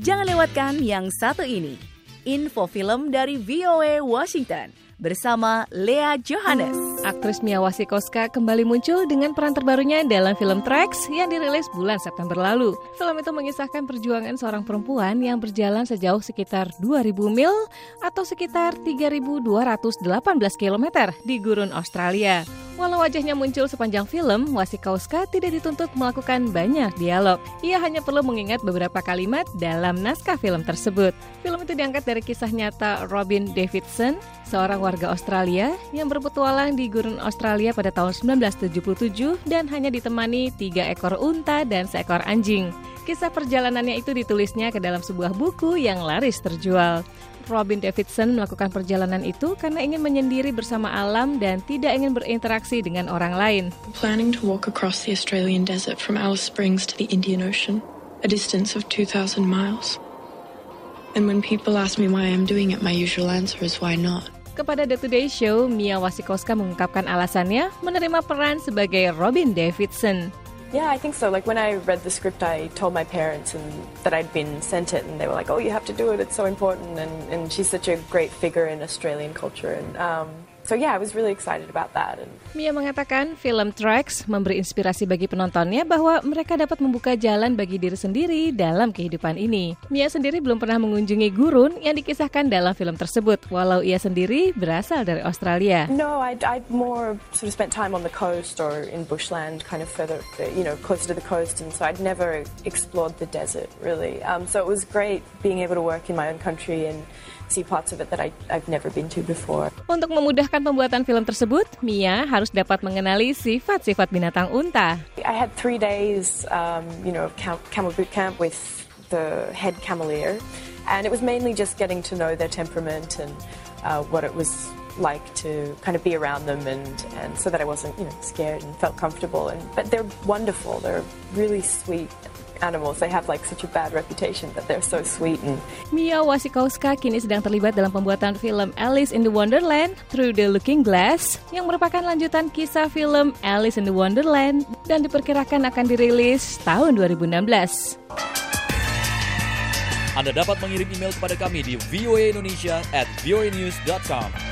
Jangan lewatkan yang satu ini. Info film dari VOA Washington bersama Lea Johannes. Aktris Mia Wasikowska kembali muncul dengan peran terbarunya dalam film Tracks yang dirilis bulan September lalu. Film itu mengisahkan perjuangan seorang perempuan yang berjalan sejauh sekitar 2.000 mil atau sekitar 3.218 km di gurun Australia. Walau wajahnya muncul sepanjang film, Wasikowska tidak dituntut melakukan banyak dialog. Ia hanya perlu mengingat beberapa kalimat dalam naskah film tersebut. Film itu diangkat dari kisah nyata Robin Davidson, seorang warga Australia yang berpetualang di gurun Australia pada tahun 1977 dan hanya ditemani 3 ekor unta dan seekor anjing. Kisah perjalanannya itu ditulisnya ke dalam sebuah buku yang laris terjual. Robin Davidson melakukan perjalanan itu karena ingin menyendiri bersama alam dan tidak ingin berinteraksi dengan orang lain. Planning to walk across the Australian desert from Alice Springs to the Indian Ocean, a distance of 2,000 miles. And when people ask me why I'm doing it, my usual answer is why not. Kepada The Today Show, Mia Wasikowska mengungkapkan alasannya menerima peran sebagai Robin Davidson. Yeah, I think so. Like when I read the script, I told my parents that I'd been sent it, and they were like, "Oh, you have to do it. It's so important." And she's such a great figure in Australian culture. And so yeah, I was really excited about that. Mia mengatakan film Tracks memberi inspirasi bagi penontonnya bahwa mereka dapat membuka jalan bagi diri sendiri dalam kehidupan ini. Mia sendiri belum pernah mengunjungi gurun yang dikisahkan dalam film tersebut, walau ia sendiri berasal dari Australia. No, I'd more sort of spent time on the coast or in bushland, kind of further, closer to the coast, and so I'd never explored the desert really. So it was great being able to work in my own country and see parts of it that I've never been to before. Untuk memudahkan pembuatan film tersebut, Mia harus dapat mengenali sifat-sifat binatang unta. I had 3 days, camel boot camp with the head cameleer, and it was mainly just getting to know their temperament and what it was like to kind of be around them, and so that I wasn't, scared and felt comfortable. But they're wonderful. They're really sweet animals. They have like such a bad reputation, but they're so sweet. Mia Wasikowska kini sedang terlibat dalam pembuatan film Alice in the Wonderland Through the Looking Glass yang merupakan lanjutan kisah film Alice in the Wonderland dan diperkirakan akan dirilis tahun 2016. Anda dapat mengirim email kepada kami di voaindonesia@voanews.com.